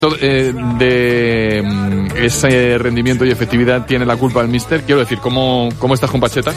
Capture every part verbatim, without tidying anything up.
Eh, de mm, ese rendimiento y efectividad tiene la culpa el míster. Quiero decir, ¿cómo, cómo estás con Pacheta?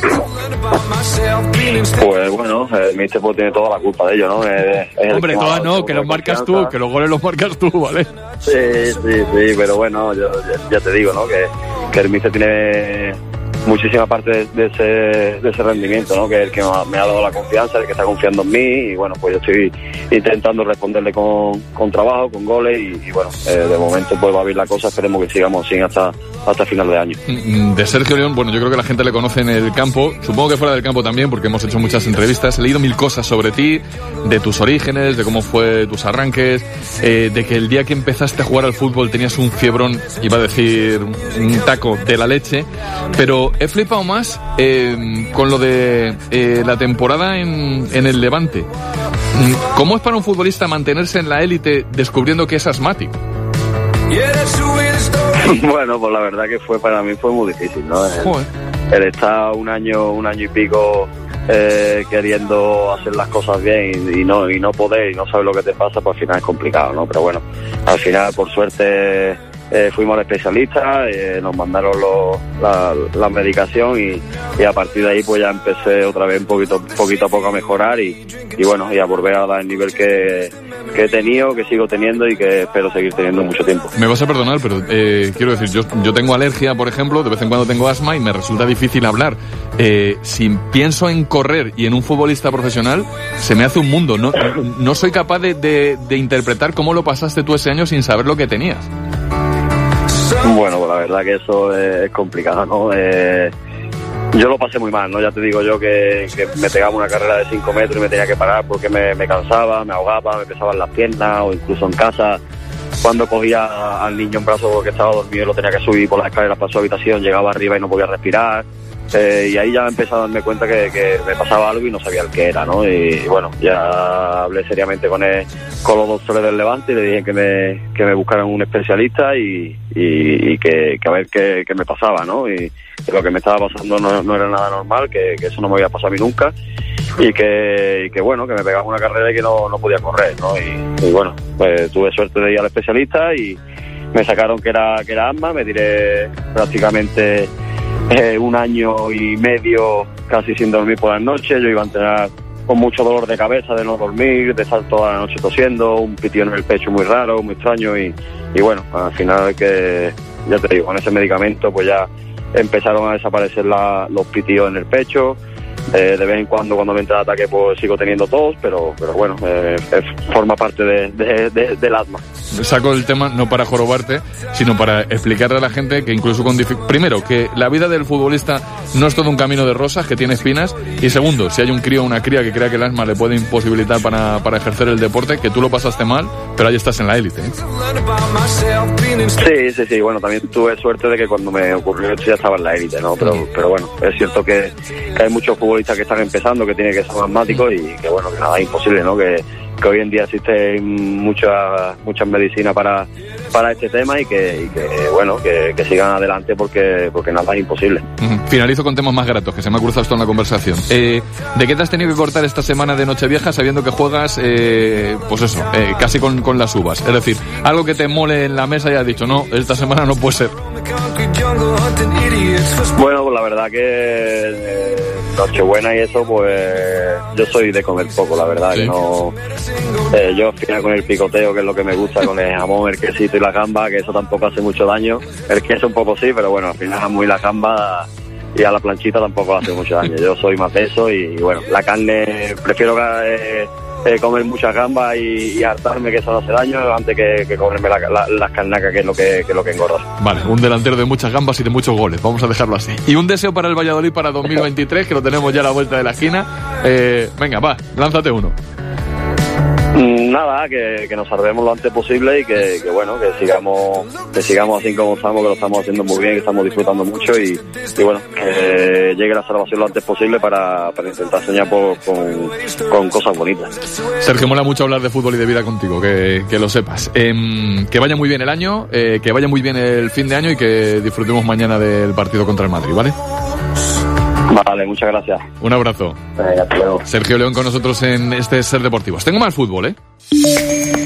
Pues bueno, el míster pues tiene toda la culpa de ello, ¿no? Es, es Hombre, todas no, que los marcas tú, que los goles los marcas tú, ¿vale? Sí, sí, sí, pero bueno, yo, ya, ya te digo, ¿no? Que, que el míster tiene muchísima parte de, de, ese, de ese rendimiento, ¿no? Que es el que me ha dado la confianza, el que está confiando en mí, y bueno, pues yo estoy intentando responderle con, con trabajo, con goles, y, y bueno, eh, de momento pues va a ir la cosa, esperemos que sigamos así hasta, hasta final de año. De Sergio León, bueno, yo creo que la gente le conoce en el campo, supongo que fuera del campo también, porque hemos hecho muchas entrevistas, he leído mil cosas sobre ti, de tus orígenes, de cómo fue tus arranques, eh, de que el día que empezaste a jugar al fútbol tenías un fiebrón, iba a decir un taco de la leche, pero he flipado más eh, con lo de eh, la temporada en, en el Levante. ¿Cómo es para un futbolista mantenerse en la élite descubriendo que es asmático? Bueno, pues la verdad que fue para mí fue muy difícil, ¿no? El, Joder. el estar un año, un año y pico eh, queriendo hacer las cosas bien y, y no y no poder y no saber lo que te pasa, pues al final es complicado, ¿no? Pero bueno, al final por suerte eh, fuimos al especialista, eh, nos mandaron los, la, la medicación y, y a partir de ahí pues ya empecé otra vez un poquito, poquito a poco a mejorar y, y bueno, y a volver a dar el nivel que, que he tenido, que sigo teniendo y que espero seguir teniendo mucho tiempo. Me vas a perdonar, pero eh, quiero decir, yo, yo tengo alergia, por ejemplo, de vez en cuando tengo asma y me resulta difícil hablar. Eh, si pienso en correr y en un futbolista profesional, se me hace un mundo. No, no soy capaz de, de, de interpretar cómo lo pasaste tú ese año sin saber lo que tenías. Bueno, pues la verdad que eso es complicado, ¿no? Eh, yo lo pasé muy mal, ¿no? Ya te digo yo que, que me pegaba una carrera de cinco metros y me tenía que parar porque me, me cansaba, me ahogaba, me pesaban las piernas, o incluso en casa, cuando cogía al niño en brazos porque estaba dormido, lo tenía que subir por las escaleras para su habitación, llegaba arriba y no podía respirar. Eh, y ahí ya empecé a darme cuenta que, que me pasaba algo y no sabía el qué era, ¿no? Y, y bueno, ya hablé seriamente con, el, con los doctores del Levante y le dije que me, que me buscaran un especialista y, y, y que, que a ver qué, qué me pasaba, ¿no? Y que lo que me estaba pasando no, no era nada normal, que, que eso no me había pasado a mí nunca y que, y que bueno, que me pegaba una carrera y que no, no podía correr, ¿no? Y, y bueno, pues tuve suerte de ir al especialista y me sacaron que era, que era asma, me tiré prácticamente Eh, un año y medio casi sin dormir por las noches. Yo iba a entrenar con mucho dolor de cabeza de no dormir, de estar toda la noche tosiendo, un pitido en el pecho muy raro, muy extraño y, y bueno, al final que ya te digo, con ese medicamento pues ya empezaron a desaparecer la, los pitidos en el pecho. Eh, de vez en cuando cuando me entra el ataque pues sigo teniendo tos, pero pero bueno, eh, eh, forma parte de, de, de, del asma. Saco el tema no para jorobarte, sino para explicarle a la gente que incluso con dific- primero, que la vida del futbolista no es todo un camino de rosas, que tiene espinas, y segundo, si hay un crío o una cría que crea que el asma le puede imposibilitar para, para ejercer el deporte, que tú lo pasaste mal, pero ahí estás en la élite, ¿eh? Sí, sí, sí, bueno, también tuve suerte de que cuando me ocurrió esto ya estaba en la élite, ¿no? Pero, pero bueno, es cierto que, que hay muchos futbolistas que están empezando, que tienen que ser asmáticos y que bueno, que nada, es imposible, ¿no? Que, que hoy en día existen muchas muchas medicinas para para este tema y que, y que bueno, que, que sigan adelante porque porque nada es imposible. Uh-huh. Finalizo con temas más gratos, que se me ha cruzado esto en la conversación. Eh, ¿De qué te has tenido que cortar esta semana de Nochevieja sabiendo que juegas, eh, pues eso, eh, casi con, con las uvas? Es decir, algo que te mole en la mesa y has dicho, no, esta semana no puede ser. Bueno, pues la verdad que eh, Nochebuena y eso, pues yo soy de comer poco, la verdad, ¿sí? Que no... Eh, yo al final con el picoteo, que es lo que me gusta, con el jamón, el quesito y la gamba, que eso tampoco hace mucho daño. El queso un poco sí, pero bueno, al final jamón y la gamba y a la planchita tampoco hace mucho daño. Yo soy más de eso y, y bueno, la carne prefiero eh, eh, comer muchas gambas y, y hartarme, que eso no hace daño, antes que, que comerme la, la, las carnacas, que es lo que, que es lo que engorda. Vale, un delantero de muchas gambas y de muchos goles, vamos a dejarlo así. Y un deseo para el Valladolid para dos mil veintitrés, que lo tenemos ya a la vuelta de la esquina. Eh, venga, va, lánzate uno. Nada, que, que nos salvemos lo antes posible y que, que bueno, que sigamos que sigamos así como estamos, que lo estamos haciendo muy bien, que estamos disfrutando mucho y, y bueno, que llegue la salvación lo antes posible para, para intentar soñar por, con, con cosas bonitas. Sergio, mola mucho hablar de fútbol y de vida contigo, que, que lo sepas. Eh, que vaya muy bien el año, eh, que vaya muy bien el fin de año y que disfrutemos mañana del partido contra el Madrid, ¿vale? Vale, muchas gracias. Un abrazo. Venga, hasta luego. Sergio León con nosotros en este Ser Deportivos. Tengo más fútbol, ¿eh?